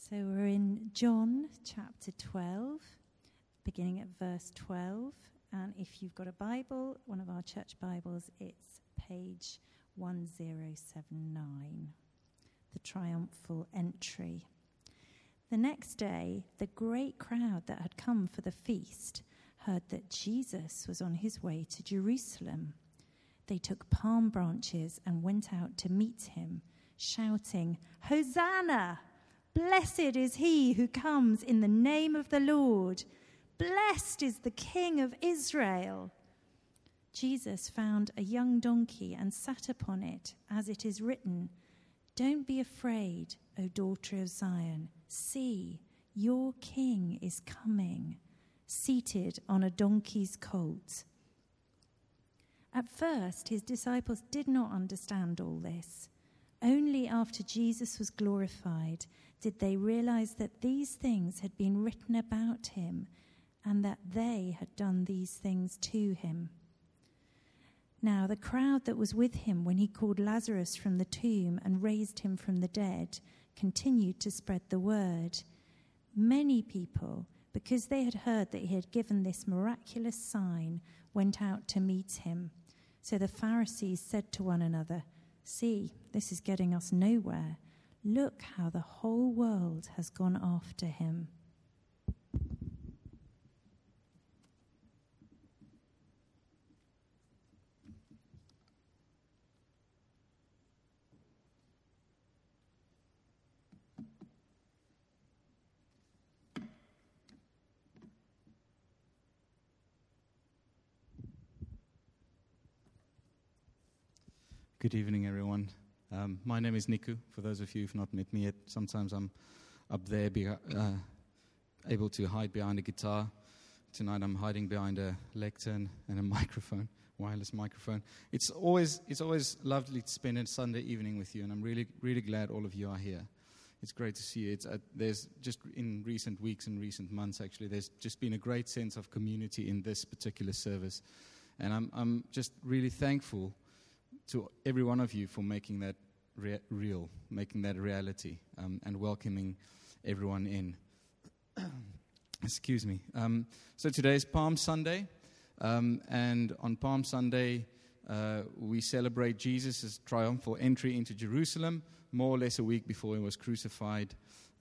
So we're in John chapter 12, beginning at verse 12. And if you've got a Bible, one of our church Bibles, it's page 1079, the triumphal entry. The next day, the great crowd that had come for the feast heard that Jesus was on his way to Jerusalem. They took palm branches and went out to meet him, shouting, "Hosanna! Blessed is he who comes in the name of the Lord. Blessed is the King of Israel." Jesus found a young donkey and sat upon it, as it is written, "Don't be afraid, O daughter of Zion. See, your king is coming, seated on a donkey's colt." At first, his disciples did not understand all this. Only after Jesus was glorified did they realize that these things had been written about him and that they had done these things to him. Now the crowd that was with him when he called Lazarus from the tomb and raised him from the dead continued to spread the word. Many people, because they had heard that he had given this miraculous sign, went out to meet him. So the Pharisees said to one another, "See, this is getting us nowhere. Look how the whole world has gone after him." Good evening, everyone. My name is Niku. For those of you who've not met me yet, sometimes I'm up there able to hide behind a guitar. Tonight I'm hiding behind a lectern and a microphone, wireless microphone. It's always lovely to spend a Sunday evening with you, and I'm really, really glad all of you are here. It's great to see you. There's just in recent weeks and recent months, actually, there's just been a great sense of community in this particular service. And I'm just really thankful to every one of you for making that real, making that a reality, and welcoming everyone in. Excuse me. So today is Palm Sunday, and on Palm Sunday, we celebrate Jesus' triumphal entry into Jerusalem, more or less a week before he was crucified.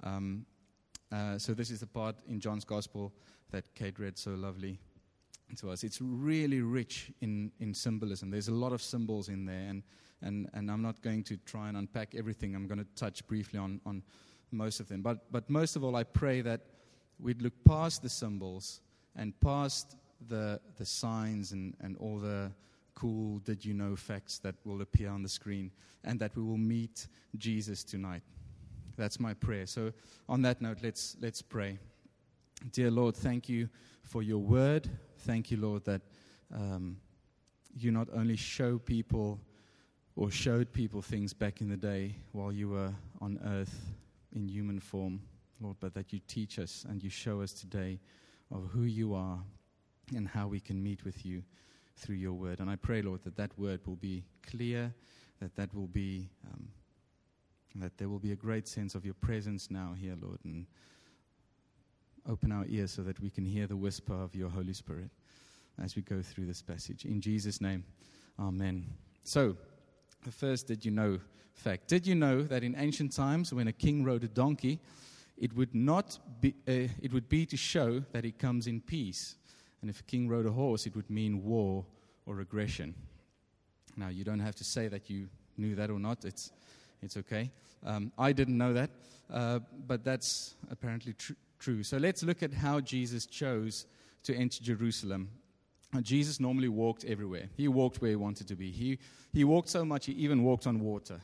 So this is the part in John's Gospel that Kate read so lovely to us. It's really rich in symbolism. There's a lot of symbols in there, and I'm not going to try and unpack everything. I'm going to touch briefly on most of them. But most of all, I pray that we'd look past the symbols and past the signs and all the cool did you know facts that will appear on the screen, and that we will meet Jesus tonight. That's my prayer. So on that note, let's pray. Dear Lord, thank you for your word. Thank you, Lord, that you not only show people or showed people things back in the day while you were on earth in human form, Lord, but that you teach us and you show us today of who you are and how we can meet with you through your word. And I pray, Lord, that word will be clear, that will be that there will be a great sense of your presence now here, Lord, and open our ears so that we can hear the whisper of your Holy Spirit as we go through this passage. In Jesus' name, amen. So, the first did you know fact. Did you know that in ancient times when a king rode a donkey, it would be to show that he comes in peace. And if a king rode a horse, it would mean war or aggression. Now, you don't have to say that you knew that or not. It's okay. I didn't know that, but that's apparently true. So let's look at how Jesus chose to enter Jerusalem. Jesus normally walked everywhere. He walked where he wanted to be. He walked so much he even walked on water.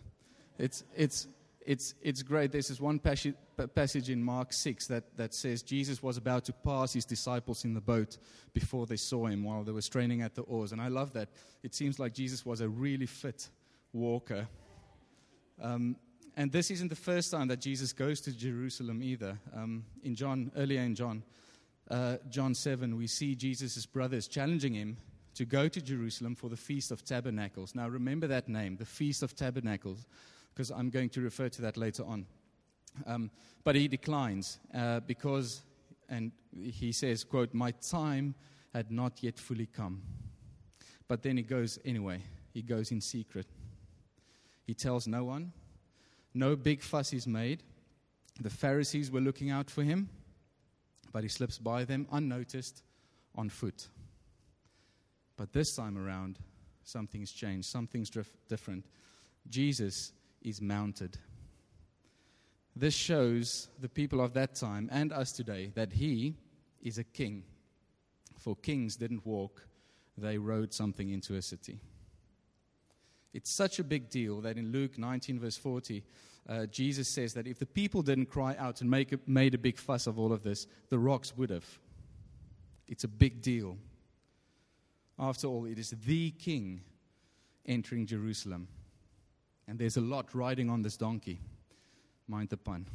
It's great. There's this one passage in Mark 6 that says Jesus was about to pass his disciples in the boat before they saw him while they were straining at the oars. And I love that. It seems like Jesus was a really fit walker. And this isn't the first time that Jesus goes to Jerusalem either. Earlier in John 7, we see Jesus' brothers challenging him to go to Jerusalem for the Feast of Tabernacles. Now remember that name, the Feast of Tabernacles, because I'm going to refer to that later on. But he declines because, and he says, quote, "My time had not yet fully come." But then he goes anyway. He goes in secret. He tells no one. No big fuss is made. The Pharisees were looking out for him, but he slips by them unnoticed on foot. But this time around, something's changed. Something's different. Jesus is mounted. This shows the people of that time and us today that he is a king. For kings didn't walk, they rode something into a city. It's such a big deal that in Luke 19 verse 40, Jesus says that if the people didn't cry out and made a big fuss of all of this, the rocks would have. It's a big deal. After all, it is the king entering Jerusalem. And there's a lot riding on this donkey. Mind the pun.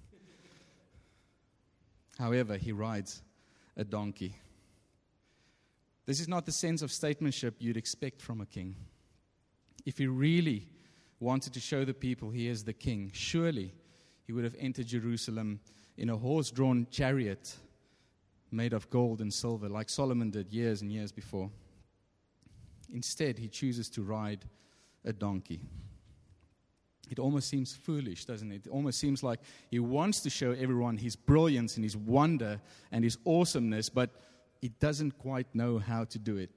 However, he rides a donkey. This is not the sense of statesmanship you'd expect from a king. If he really wanted to show the people he is the king, surely he would have entered Jerusalem in a horse-drawn chariot made of gold and silver, like Solomon did years and years before. Instead, he chooses to ride a donkey. It almost seems foolish, doesn't it? It almost seems like he wants to show everyone his brilliance and his wonder and his awesomeness, but he doesn't quite know how to do it.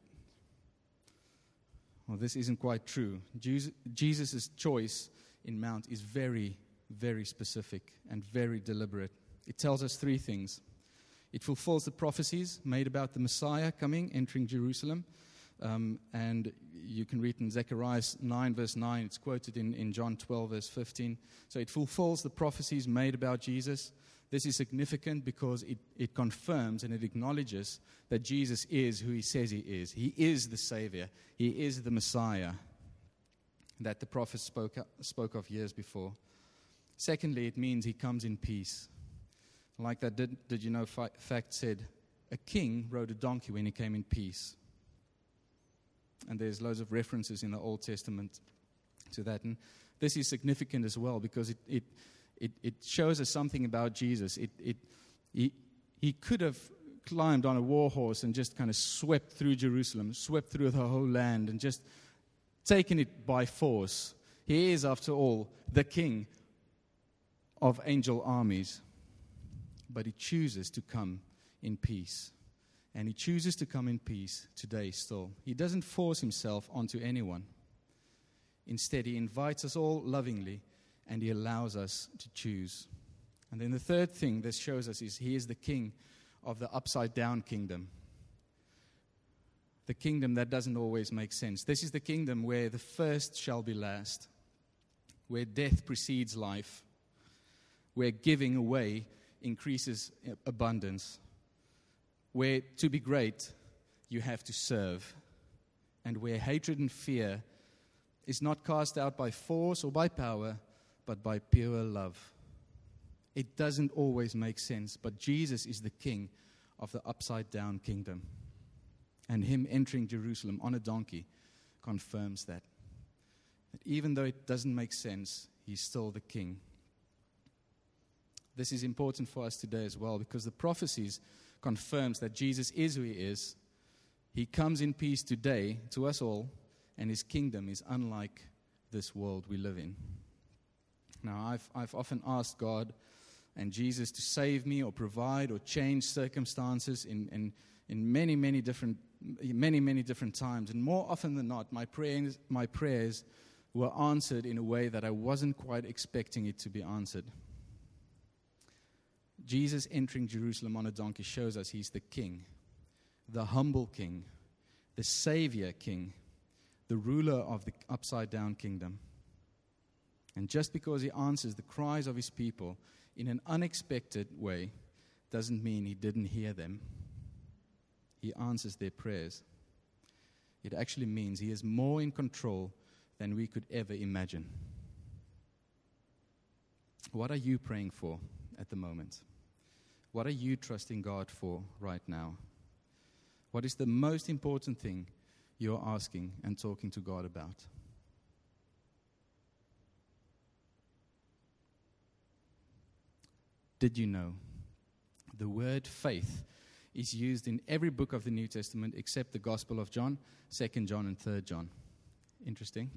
Well, this isn't quite true. Jesus' choice in Mount is very, very specific and very deliberate. It tells us three things. It fulfills the prophecies made about the Messiah coming, entering Jerusalem. And you can read in Zechariah 9 verse 9. It's quoted in John 12 verse 15. So it fulfills the prophecies made about Jesus. This is significant because it confirms and it acknowledges that Jesus is who he says he is. He is the Savior. He is the Messiah that the prophets spoke of years before. Secondly, it means he comes in peace. Like that did you know fact said, a king rode a donkey when he came in peace. And there's loads of references in the Old Testament to that. And this is significant as well because it shows us something about Jesus. He could have climbed on a war horse and just kind of swept through Jerusalem, swept through the whole land and just taken it by force. He is, after all, the king of angel armies. But he chooses to come in peace. And he chooses to come in peace today still. He doesn't force himself onto anyone. Instead, he invites us all lovingly, and he allows us to choose. And then the third thing this shows us is he is the king of the upside-down kingdom. The kingdom that doesn't always make sense. This is the kingdom where the first shall be last, where death precedes life, where giving away increases abundance, where to be great, you have to serve, and where hatred and fear is not cast out by force or by power, but by pure love. It doesn't always make sense, but Jesus is the king of the upside-down kingdom. And him entering Jerusalem on a donkey confirms that. That even though it doesn't make sense, he's still the king. This is important for us today as well, because the prophecies confirms that Jesus is who he is. He comes in peace today to us all, and his kingdom is unlike this world we live in. Now, I've often asked God and Jesus to save me or provide or change circumstances in many different times. And more often than not, my prayers were answered in a way that I wasn't quite expecting it to be answered. Jesus entering Jerusalem on a donkey shows us he's the king, the humble king, the savior king, the ruler of the upside-down kingdom. And just because he answers the cries of his people in an unexpected way doesn't mean he didn't hear them. He answers their prayers. It actually means he is more in control than we could ever imagine. What are you praying for at the moment? What are you trusting God for right now? What is the most important thing you're asking and talking to God about? did you know? The word faith is used in every book of the New Testament except the Gospel of John, 2 John, and 3 John. Interesting.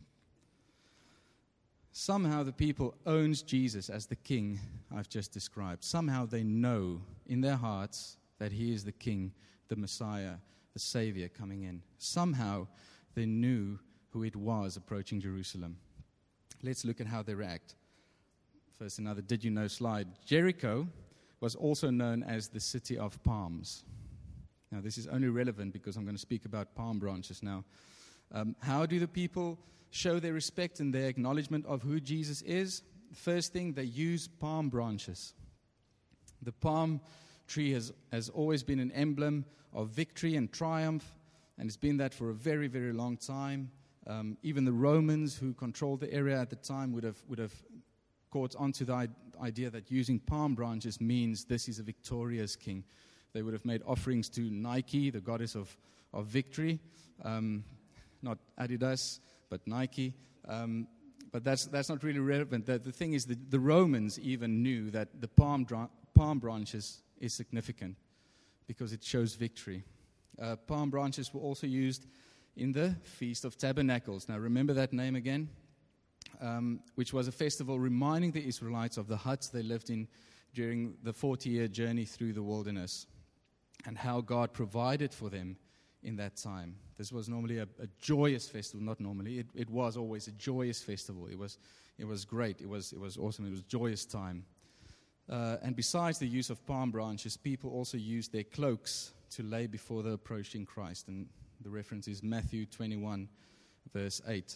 Somehow the people owns Jesus as the king I've just described. Somehow they know in their hearts that he is the king, the Messiah, the Savior coming in. Somehow they knew who it was approaching Jerusalem. Let's look at how they react. First, another did you know slide. Jericho was also known as the city of palms. Now, this is only relevant because I'm going to speak about palm branches now. How do the people show their respect and their acknowledgement of who Jesus is? First thing, they use palm branches. The palm tree has always been an emblem of victory and triumph, and it's been that for a very, very long time. Even the Romans who controlled the area at the time would have caught onto the idea that using palm branches means this is a victorious king. They would have made offerings to Nike, the goddess of victory, not Adidas, but Nike. But that's not really relevant. The thing is, the Romans even knew that the palm branches is significant because it shows victory. Palm branches were also used in the Feast of Tabernacles. Now remember that name again, which was a festival reminding the Israelites of the huts they lived in during the 40-year journey through the wilderness and how God provided for them in that time. This was normally a joyous festival, not normally. It was always a joyous festival. It was great. It was awesome. It was a joyous time. And besides the use of palm branches, people also used their cloaks to lay before the approaching Christ. And the reference is Matthew 21, verse 8.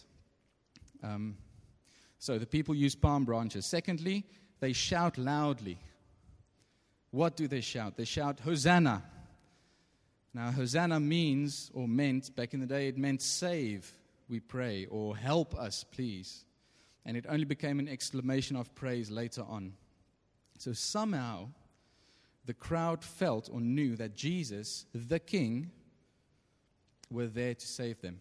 So the people use palm branches. Secondly, they shout loudly. What do they shout? They shout, Hosanna. Now, Hosanna means, or meant, back in the day, it meant save, we pray, or help us, please. And it only became an exclamation of praise later on. So somehow, the crowd felt or knew that Jesus, the King, were there to save them.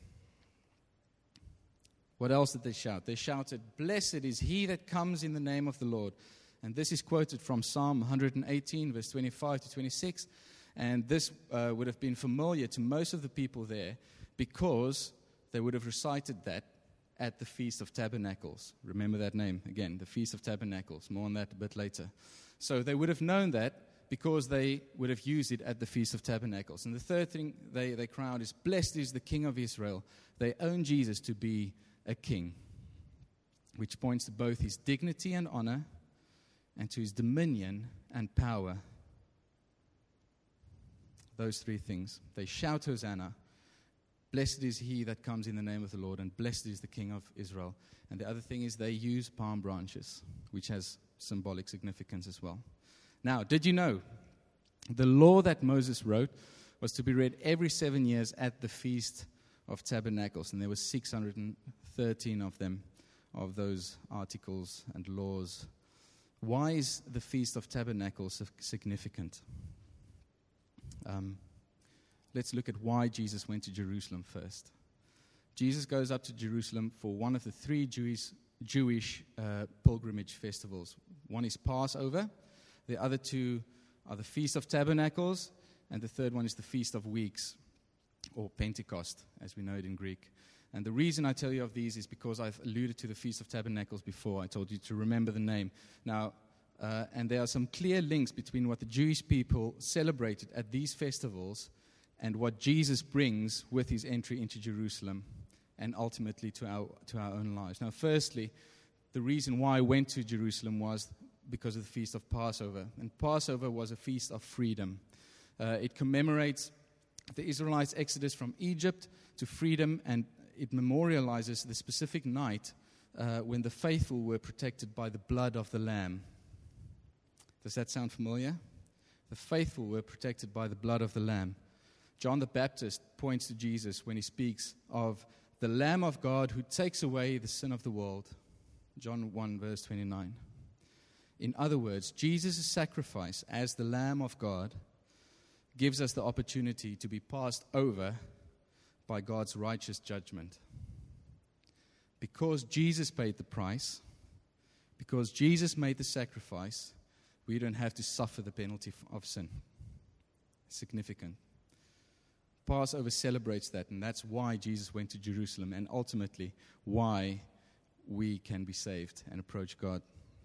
What else did they shout? They shouted, Blessed is he that comes in the name of the Lord. And this is quoted from Psalm 118, verse 25 to 26. And this would have been familiar to most of the people there because they would have recited that at the Feast of Tabernacles. Remember that name again, the Feast of Tabernacles. More on that a bit later. So they would have known that because they would have used it at the Feast of Tabernacles. And the third thing they crowd is, Blessed is the King of Israel. They own Jesus to be a king, which points to both his dignity and honor and to his dominion and power. Those three things. They shout Hosanna. Blessed is he that comes in the name of the Lord, and blessed is the King of Israel. And the other thing is they use palm branches, which has symbolic significance as well. Now, did you know the law that Moses wrote was to be read every 7 years at the Feast of Tabernacles, and there were 613 of them, of those articles and laws. Why is the Feast of Tabernacles significant? Let's look at why Jesus went to Jerusalem first. Jesus goes up to Jerusalem for one of the three Jewish pilgrimage festivals. One is Passover, the other two are the Feast of Tabernacles, and the third one is the Feast of Weeks, or Pentecost, as we know it in Greek. And the reason I tell you of these is because I've alluded to the Feast of Tabernacles before. I told you to remember the name. Now, and there are some clear links between what the Jewish people celebrated at these festivals and what Jesus brings with his entry into Jerusalem and ultimately to our own lives. Now, firstly, the reason why I went to Jerusalem was because of the Feast of Passover. And Passover was a feast of freedom. It commemorates the Israelites' exodus from Egypt to freedom, and it memorializes the specific night when the faithful were protected by the blood of the Lamb. Does that sound familiar? The faithful were protected by the blood of the Lamb. John the Baptist points to Jesus when he speaks of the Lamb of God who takes away the sin of the world. John 1, verse 29. In other words, Jesus' sacrifice as the Lamb of God gives us the opportunity to be passed over by God's righteous judgment. Because Jesus paid the price, because Jesus made the sacrifice, We don't have to suffer the penalty of sin. Significant. Passover celebrates that, and that's why Jesus went to Jerusalem, and ultimately why we can be saved and approach God.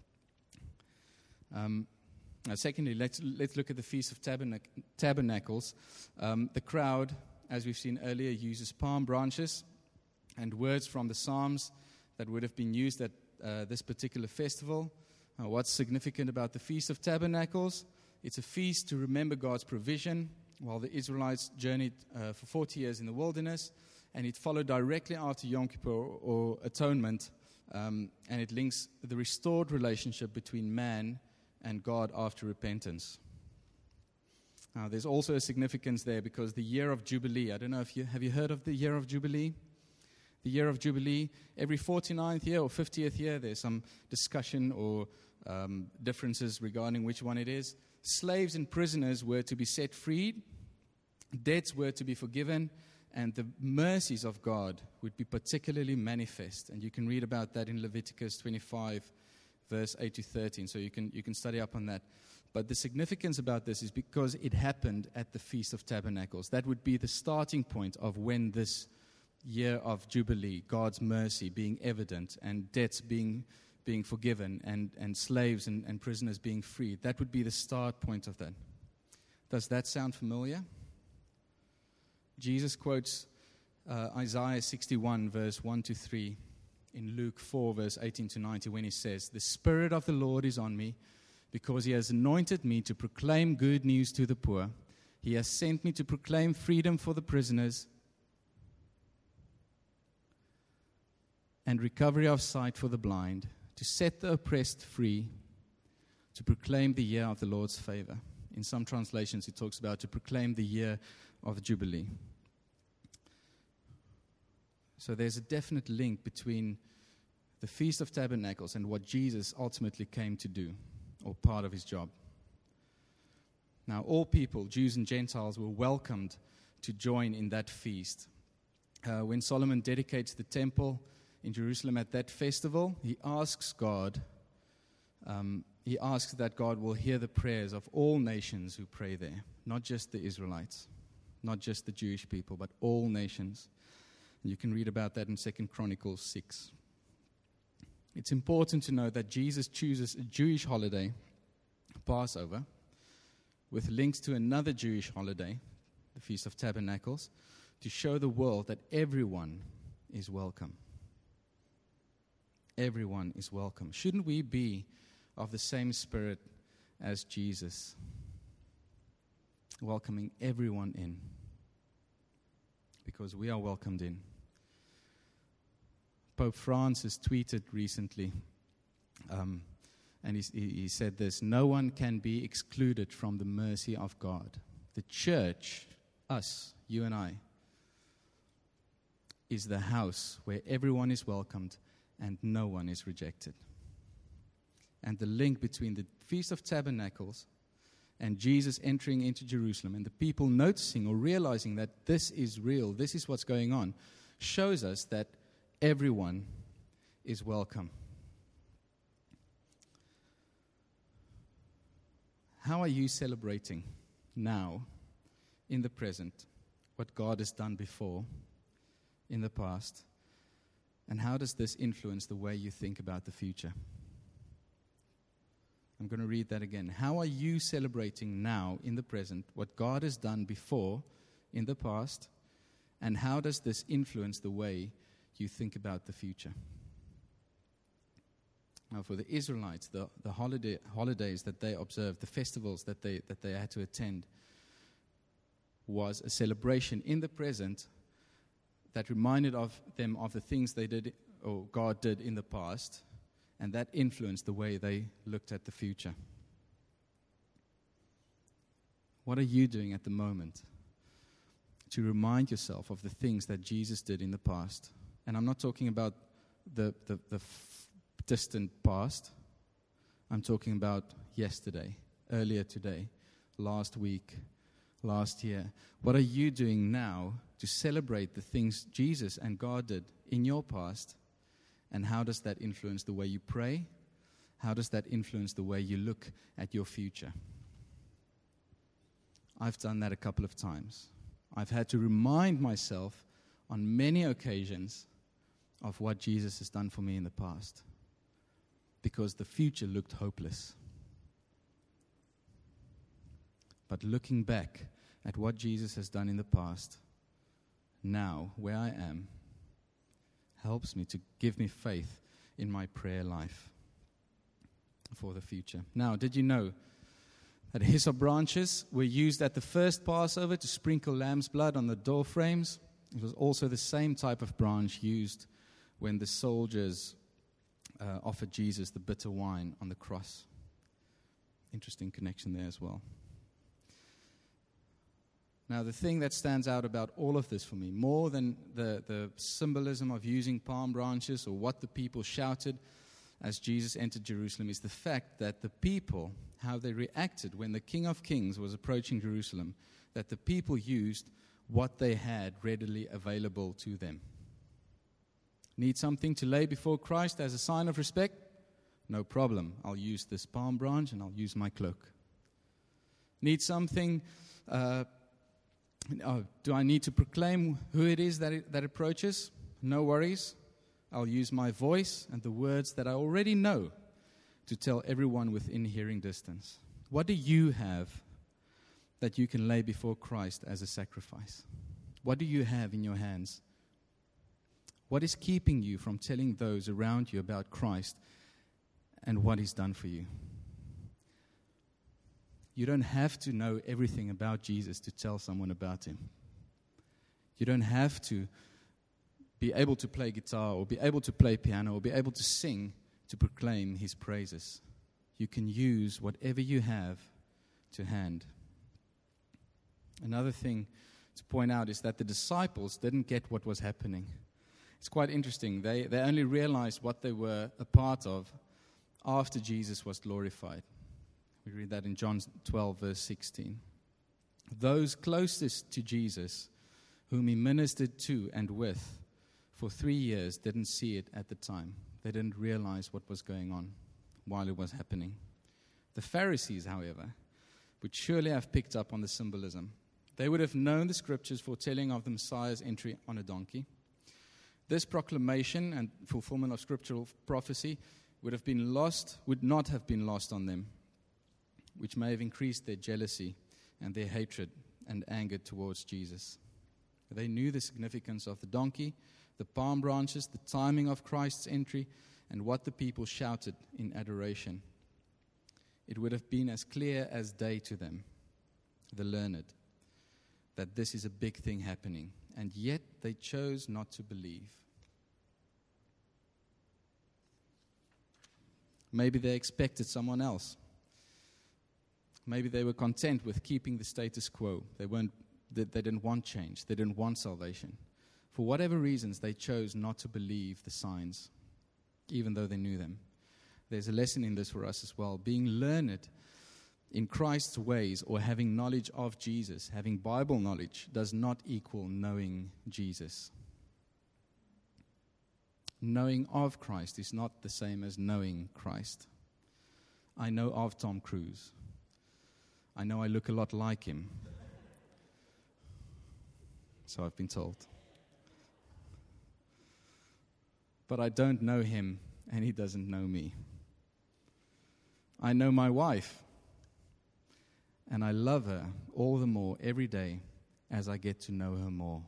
Secondly, let's look at the Feast of Tabernacles. The crowd, as we've seen earlier, uses palm branches and words from the Psalms that would have been used at this particular festival. What's significant about the Feast of Tabernacles? It's a feast to remember God's provision while the Israelites journeyed for 40 years in the wilderness, and it followed directly after Yom Kippur or Atonement, and it links the restored relationship between man and God after repentance. Now, there's also a significance there because the year of Jubilee, I don't know if have you heard of the year of Jubilee? The year of Jubilee, every 49th year or 50th year, there's some discussion or differences regarding which one it is. Slaves and prisoners were to be set free, debts were to be forgiven, and the mercies of God would be particularly manifest. And you can read about that in Leviticus 25, verse 8 to 13. So you can study up on that. But the significance about this is because it happened at the Feast of Tabernacles. That would be the starting point of when this year of Jubilee, God's mercy being evident, and debts being forgiven, and slaves and prisoners being freed. That would be the start point of that. Does that sound familiar? Jesus quotes Isaiah 61, verse 1 to 3, in Luke 4, verse 18 to 19, when he says, "The Spirit of the Lord is on me, because he has anointed me to proclaim good news to the poor. He has sent me to proclaim freedom for the prisoners and recovery of sight for the blind, to set the oppressed free, to proclaim the year of the Lord's favor." In some translations, it talks about to proclaim the year of Jubilee. So there's a definite link between the Feast of Tabernacles and what Jesus ultimately came to do, or part of his job. Now, all people, Jews and Gentiles, were welcomed to join in that feast. When Solomon dedicates the temple in Jerusalem at that festival, he asks that God will hear the prayers of all nations who pray there, not just the Israelites, not just the Jewish people, but all nations. You can read about that in 2 Chronicles 6. It's important to know that Jesus chooses a Jewish holiday, Passover, with links to another Jewish holiday, the Feast of Tabernacles, to show the world that everyone is welcome. Everyone is welcome. Shouldn't we be of the same spirit as Jesus, welcoming everyone in? Because we are welcomed in. Pope Francis tweeted recently, and he said this: "No one can be excluded from the mercy of God. The church, us, you and I, is the house where everyone is welcomed and no one is rejected." And the link between the Feast of Tabernacles and Jesus entering into Jerusalem and the people noticing or realizing that this is real, this is what's going on, shows us that everyone is welcome. How are you celebrating now, in the present, what God has done before, in the past? And how does this influence the way you think about the future? I'm going to read that again. How are you celebrating now, in the present, what God has done before, in the past? And how does this influence the way you think about the future? Now, for the Israelites, the holidays that they observed, the festivals that they had to attend, was a celebration in the present that reminded them of the things they did, or God did in the past, and that influenced the way they looked at the future. What are you doing at the moment to remind yourself of the things that Jesus did in the past? And I'm not talking about the distant past. I'm talking about yesterday, earlier today, last week, last year. What are you doing now to celebrate the things Jesus and God did in your past? And how does that influence the way you pray? how does that influence the way you look at your future? I've done that a couple of times. I've had to remind myself on many occasions of what Jesus has done for me in the past, because the future looked hopeless. But looking back at what Jesus has done in the past, now, where I am, helps me to give me faith in my prayer life for the future. Now, did you know that hyssop branches were used at the first Passover to sprinkle lamb's blood on the door frames? It was also the same type of branch used when the soldiers offered Jesus the bitter wine on the cross. Interesting connection there as well. Now, the thing that stands out about all of this for me, more than the symbolism of using palm branches or what the people shouted as Jesus entered Jerusalem, is the fact that the people, how they reacted when the King of Kings was approaching Jerusalem, that the people used what they had readily available to them. Need something to lay before Christ as a sign of respect? No problem. I'll use this palm branch and I'll use my cloak. Need something... do I need to proclaim who it is that approaches? No worries. I'll use my voice and the words that I already know to tell everyone within hearing distance. What do you have that you can lay before Christ as a sacrifice? What do you have in your hands? What is keeping you from telling those around you about Christ and what He's done for you? You don't have to know everything about Jesus to tell someone about Him. You don't have to be able to play guitar or be able to play piano or be able to sing to proclaim His praises. You can use whatever you have to hand. Another thing to point out is that the disciples didn't get what was happening. It's quite interesting. They only realized what they were a part of after Jesus was glorified. We read that in John 12, verse 16. Those closest to Jesus, whom He ministered to and with for 3 years, didn't see it at the time. They didn't realize what was going on while it was happening. The Pharisees, however, would surely have picked up on the symbolism. They would have known the scriptures foretelling of the Messiah's entry on a donkey. This proclamation and fulfillment of scriptural prophecy would not have been lost on them, which may have increased their jealousy and their hatred and anger towards Jesus. They knew the significance of the donkey, the palm branches, the timing of Christ's entry, and what the people shouted in adoration. It would have been as clear as day to them, the learned, that this is a big thing happening, and yet they chose not to believe. Maybe they expected someone else. Maybe they were content with keeping the status quo. They didn't want change. They didn't want salvation. For whatever reasons, they chose not to believe the signs, even though they knew them. There's a lesson in this for us as well. Being learned in Christ's ways or having knowledge of Jesus, having Bible knowledge, does not equal knowing Jesus. Knowing of Christ is not the same as knowing Christ. I know of Tom Cruise. I know I look a lot like him. So I've been told. But I don't know him, and he doesn't know me. I know my wife, and I love her all the more every day as I get to know her more.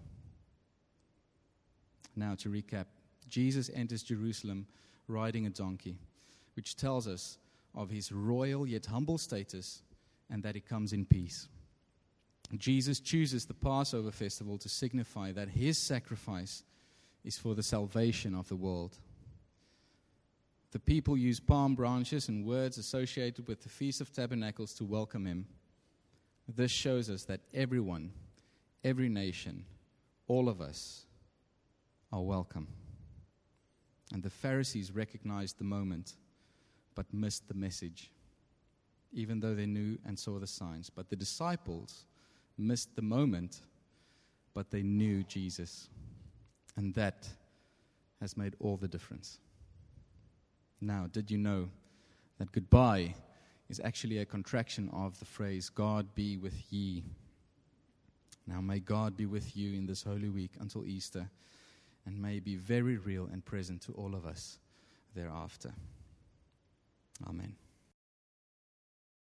Now, to recap, Jesus enters Jerusalem riding a donkey, which tells us of his royal yet humble status and that he comes in peace. Jesus chooses the Passover festival to signify that his sacrifice is for the salvation of the world. The people use palm branches and words associated with the Feast of Tabernacles to welcome him. This shows us that everyone, every nation, all of us are welcome. And the Pharisees recognized the moment, but missed the message, even though they knew and saw the signs. But the disciples missed the moment, but they knew Jesus. And that has made all the difference. Now, did you know that goodbye is actually a contraction of the phrase, God be with ye. Now may God be with you in this Holy Week until Easter, and may be very real and present to all of us thereafter. Amen.